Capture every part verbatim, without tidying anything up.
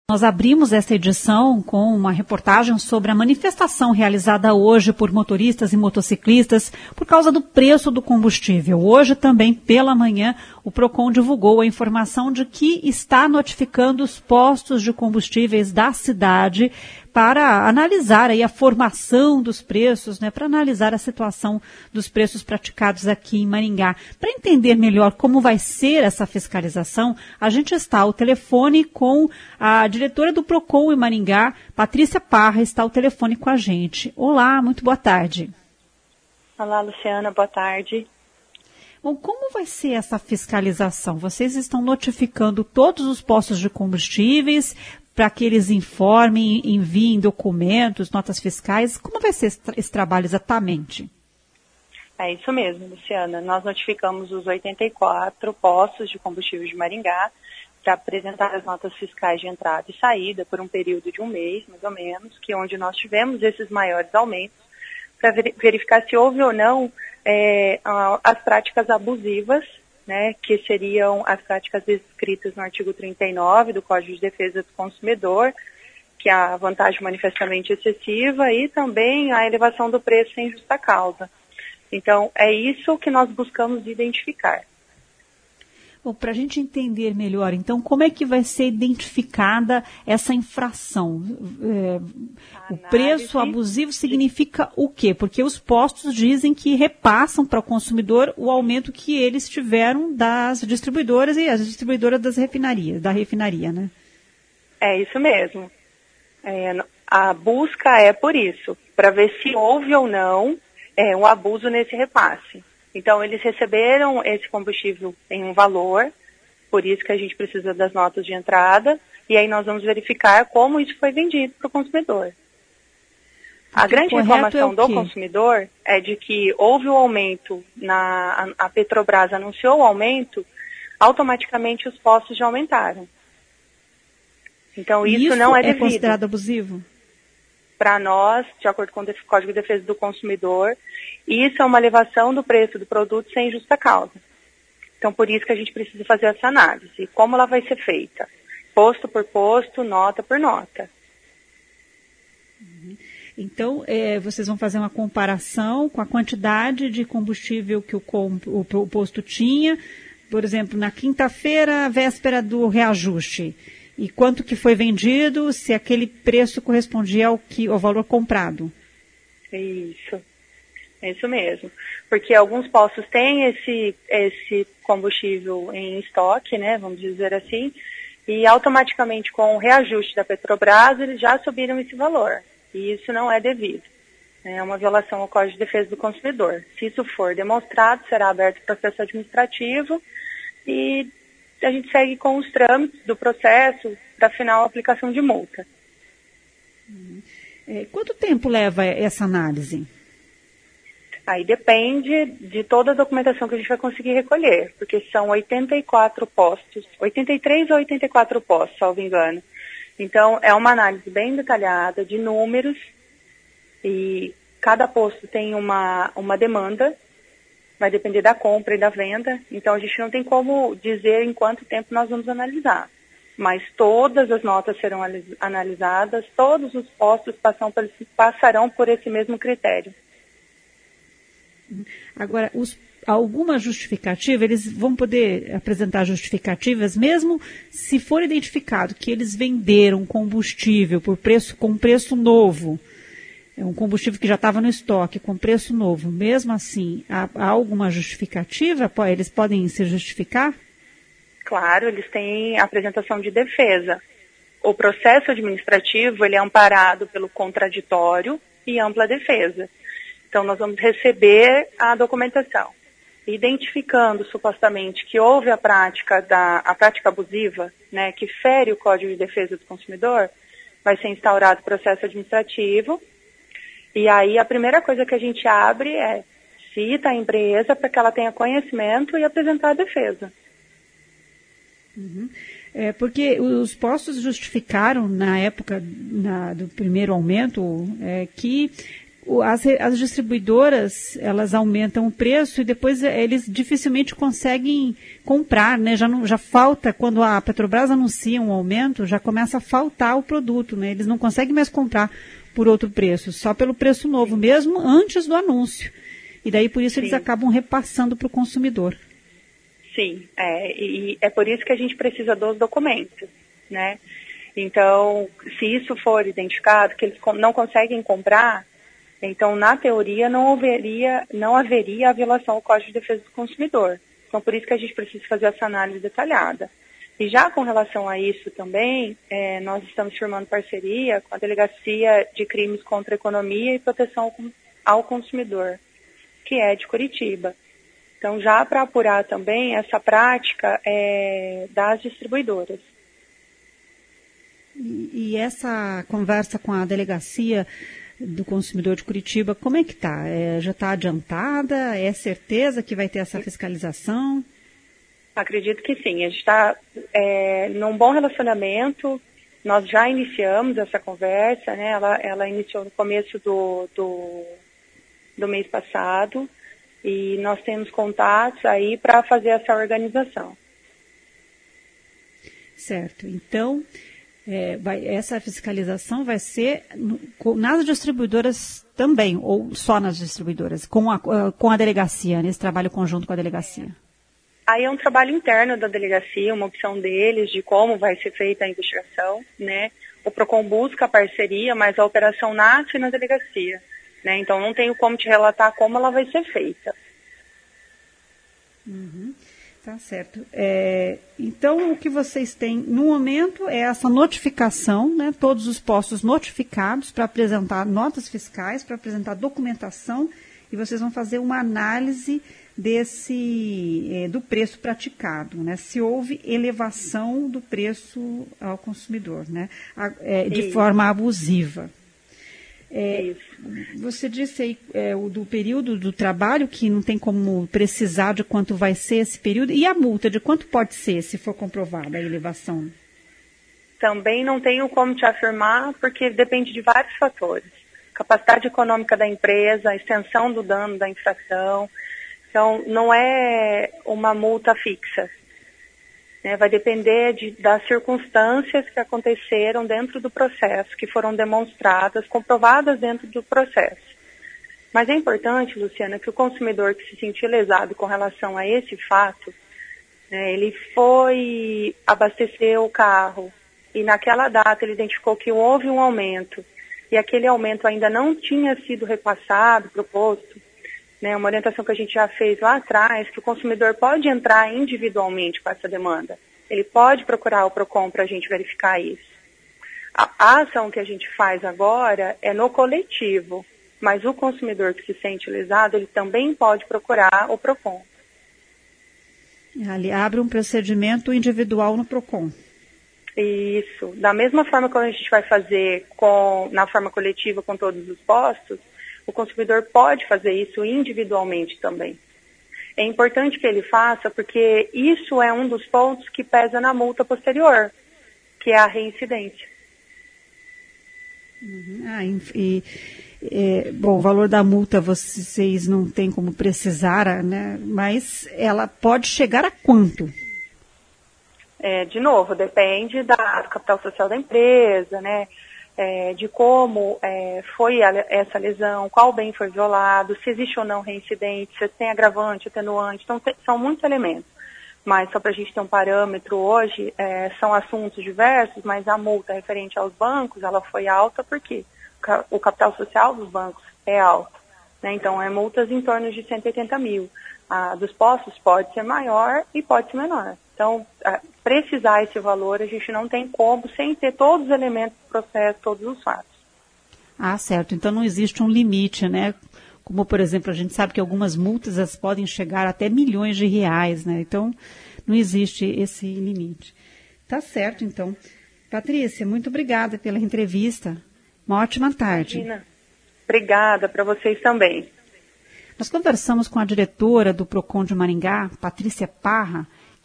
Nós abrimos esta edição com uma reportagem sobre a manifestação realizada hoje por motoristas e motociclistas por causa do preço do combustível. Hoje também, pela manhã, o Procon divulgou a informação de que está notificando os postos de combustíveis da cidade para analisar aí a formação dos preços, né, para analisar a situação dos preços praticados aqui em Maringá. Para entender melhor como vai ser essa fiscalização, a gente está ao telefone com a diretora do Procon em Maringá, Patrícia Parra, está ao telefone com a gente. Olá, muito boa tarde. Olá, Luciana, boa tarde. Bom, como vai ser essa fiscalização? Vocês estão notificando todos os postos de combustíveis para que eles informem, enviem documentos, notas fiscais? Como vai ser esse, tra- esse trabalho exatamente? É isso mesmo, Luciana. Nós notificamos os oitenta e quatro postos de combustível de Maringá para apresentar as notas fiscais de entrada e saída por um período de um mês, mais ou menos, que é onde nós tivemos esses maiores aumentos, para verificar se houve ou não é, as práticas abusivas, né, que seriam as práticas descritas no artigo trinta e nove do Código de Defesa do Consumidor, que é a vantagem manifestamente excessiva e também a elevação do preço sem justa causa. Então, é isso que nós buscamos identificar. Bom, para a gente entender melhor, então, como é que vai ser identificada essa infração? É, o preço abusivo significa o quê? Porque os postos dizem que repassam para o consumidor o aumento que eles tiveram das distribuidoras e as distribuidoras das refinarias, da refinaria, né? É isso mesmo. É, a busca é por isso, para ver se houve ou não é, um abuso nesse repasse. Então, eles receberam esse combustível em um valor, por isso que a gente precisa das notas de entrada, e aí nós vamos verificar como isso foi vendido para o consumidor. A grande informação do consumidor é de que houve o aumento, na, a Petrobras anunciou o aumento, automaticamente os postos já aumentaram. Então, isso, isso não é devido. É considerado abusivo? Para nós, de acordo com o Código de Defesa do Consumidor, isso é uma elevação do preço do produto sem justa causa. Então, por isso que a gente precisa fazer essa análise. E como ela vai ser feita? Posto por posto, nota por nota. Então, é, vocês vão fazer uma comparação com a quantidade de combustível que o, o, o posto tinha, por exemplo, na quinta-feira, véspera do reajuste. E quanto que foi vendido, se aquele preço correspondia ao, que, ao valor comprado. Isso, é isso mesmo. Porque alguns postos têm esse, esse combustível em estoque, né, vamos dizer assim, e automaticamente com o reajuste da Petrobras, eles já subiram esse valor. E isso não é devido. É uma violação ao Código de Defesa do Consumidor. Se isso for demonstrado, será aberto processo administrativo e a gente segue com os trâmites do processo para final aplicação de multa. É, quanto tempo leva essa análise? Aí depende de toda a documentação que a gente vai conseguir recolher, porque são oitenta e quatro postos, oitenta e três ou oitenta e quatro postos, salvo engano. Então, é uma análise bem detalhada de números e cada posto tem uma, uma demanda. Vai depender da compra e da venda, então a gente não tem como dizer em quanto tempo nós vamos analisar. Mas todas as notas serão analisadas, todos os postos passam por esse, passarão por esse mesmo critério. Agora, os, alguma justificativa, eles vão poder apresentar justificativas, mesmo se for identificado que eles venderam combustível por preço, com preço novo, é um combustível que já estava no estoque, com preço novo, mesmo assim, há, há alguma justificativa? Eles podem se justificar? Claro, eles têm apresentação de defesa. O processo administrativo, ele é amparado pelo contraditório e ampla defesa. Então, nós vamos receber a documentação, identificando supostamente que houve a prática, da, a prática abusiva, né, que fere o Código de Defesa do Consumidor, vai ser instaurado o processo administrativo. E aí a primeira coisa que a gente abre é cita a empresa para que ela tenha conhecimento e apresentar a defesa. Uhum. É, porque os postos justificaram na época na, do primeiro aumento é, que As, as distribuidoras, elas aumentam o preço e depois eles dificilmente conseguem comprar, né? Já, não, já falta, quando a Petrobras anuncia um aumento, já começa a faltar o produto, né? Eles não conseguem mais comprar por outro preço, só pelo preço novo, mesmo antes do anúncio. E daí, por isso, Sim. eles acabam repassando para o consumidor. Sim, é, e é por isso que a gente precisa dos documentos, né? Então, se isso for identificado, que eles não conseguem comprar, então, na teoria, não haveria, não haveria a violação ao Código de Defesa do Consumidor. Então, por isso que a gente precisa fazer essa análise detalhada. E já com relação a isso também, é, nós estamos firmando parceria com a Delegacia de Crimes contra a Economia e Proteção ao Consumidor, que é de Curitiba. Então, já para apurar também essa prática é, das distribuidoras. E, e essa conversa com a Delegacia do Consumidor de Curitiba, como é que está? É, já está adiantada? É certeza que vai ter essa fiscalização? Acredito que sim. A gente está é, num bom relacionamento. Nós já iniciamos essa conversa, né? Ela, ela iniciou no começo do, do, do mês passado e nós temos contatos aí para fazer essa organização. Certo. Então, É, vai, essa fiscalização vai ser no, com, nas distribuidoras também, ou só nas distribuidoras, com a, com a delegacia, nesse trabalho conjunto com a delegacia? Aí é um trabalho interno da delegacia, uma opção deles de como vai ser feita a investigação, né? O PROCON busca a parceria, mas a operação nasce na delegacia, né? Então não tenho como te relatar como ela vai ser feita. Uhum. Tá certo. É, então, o que vocês têm no momento é essa notificação, né, todos os postos notificados para apresentar notas fiscais, para apresentar documentação, e vocês vão fazer uma análise desse, é, do preço praticado, né, se houve elevação do preço ao consumidor, né, a, é, de forma abusiva. É, você disse aí é, o do período do trabalho, que não tem como precisar de quanto vai ser esse período, e a multa, de quanto pode ser, se for comprovada a elevação? Também não tenho como te afirmar, porque depende de vários fatores. Capacidade econômica da empresa, a extensão do dano da infração. Então, não é uma multa fixa. Vai depender de, das circunstâncias que aconteceram dentro do processo, que foram demonstradas, comprovadas dentro do processo. Mas é importante, Luciana, que o consumidor que se sentiu lesado com relação a esse fato, né, ele foi abastecer o carro e naquela data ele identificou que houve um aumento e aquele aumento ainda não tinha sido repassado, proposto, né, uma orientação que a gente já fez lá atrás, que o consumidor pode entrar individualmente com essa demanda. Ele pode procurar o PROCON para a gente verificar isso. A, a ação que a gente faz agora é no coletivo, mas o consumidor que se sente lesado, ele também pode procurar o PROCON. Ali abre um procedimento individual no PROCON. Isso. Da mesma forma que a gente vai fazer com, na forma coletiva com todos os postos, o consumidor pode fazer isso individualmente também. É importante que ele faça porque isso é um dos pontos que pesa na multa posterior, que é a reincidência. Uhum. Ah, e, é, bom, o valor da multa vocês não têm como precisar, né? Mas ela pode chegar a quanto? É, de novo, depende da, do capital social da empresa, né? É, de como é, foi a, essa lesão, qual bem foi violado, se existe ou não reincidente, se tem agravante, atenuante, então te, são muitos elementos. Mas só para a gente ter um parâmetro hoje, é, são assuntos diversos, mas a multa referente aos bancos, ela foi alta porque o capital social dos bancos é alto, né? Então é multas em torno de cento e oitenta mil. A dos postos pode ser maior e pode ser menor. Então, precisar esse valor, a gente não tem como, sem ter todos os elementos do processo, todos os fatos. Ah, certo. Então, não existe um limite, né? Como, por exemplo, a gente sabe que algumas multas elas podem chegar até milhões de reais, né? Então, não existe esse limite. Tá certo, então. Patrícia, muito obrigada pela entrevista. Uma ótima tarde. Imagina. Obrigada para vocês também. Nós conversamos com a diretora do PROCON de Maringá, Patrícia Parra,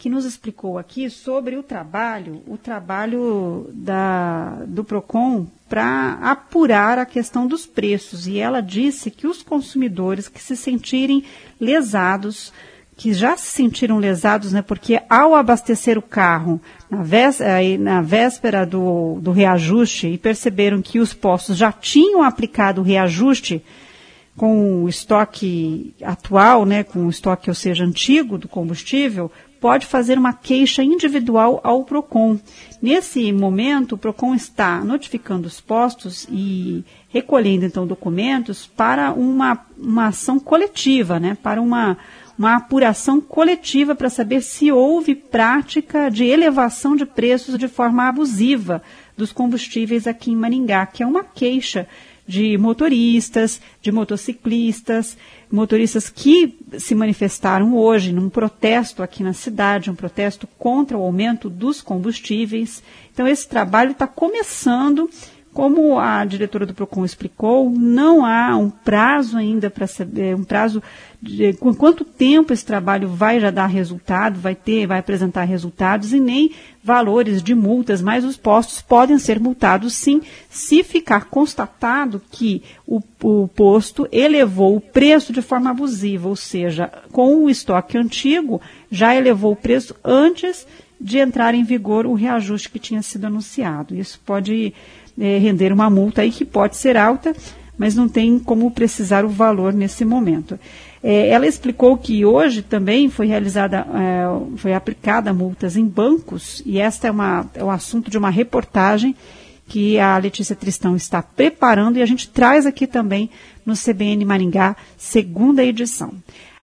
que nos explicou aqui sobre o trabalho, o trabalho da, do PROCON para apurar a questão dos preços. E ela disse que os consumidores que se sentirem lesados, que já se sentiram lesados, né, porque ao abastecer o carro na véspera, na véspera do, do reajuste e perceberam que os postos já tinham aplicado o reajuste com o estoque atual, né, com o estoque, ou seja, antigo do combustível, pode fazer uma queixa individual ao PROCON. Nesse momento, o PROCON está notificando os postos e recolhendo, então, documentos para uma, uma ação coletiva, né, para uma, uma apuração coletiva para saber se houve prática de elevação de preços de forma abusiva dos combustíveis aqui em Maringá, que é uma queixa de motoristas, de motociclistas, motoristas que se manifestaram hoje num protesto aqui na cidade, um protesto contra o aumento dos combustíveis. Então, esse trabalho está começando. Como a diretora do PROCON explicou, não há um prazo ainda para saber, um prazo de com quanto tempo esse trabalho vai já dar resultado, vai ter, vai apresentar resultados e nem valores de multas, mas os postos podem ser multados sim, se ficar constatado que o, o posto elevou o preço de forma abusiva, ou seja, com o estoque antigo, já elevou o preço antes de entrar em vigor o reajuste que tinha sido anunciado. Isso pode É, render uma multa aí que pode ser alta, mas não tem como precisar o valor nesse momento. É, ela explicou que hoje também foi realizada, é, foi aplicada multas em bancos, e esta é, uma, é o assunto de uma reportagem que a Letícia Tristão está preparando e a gente traz aqui também no C B N Maringá, segunda edição.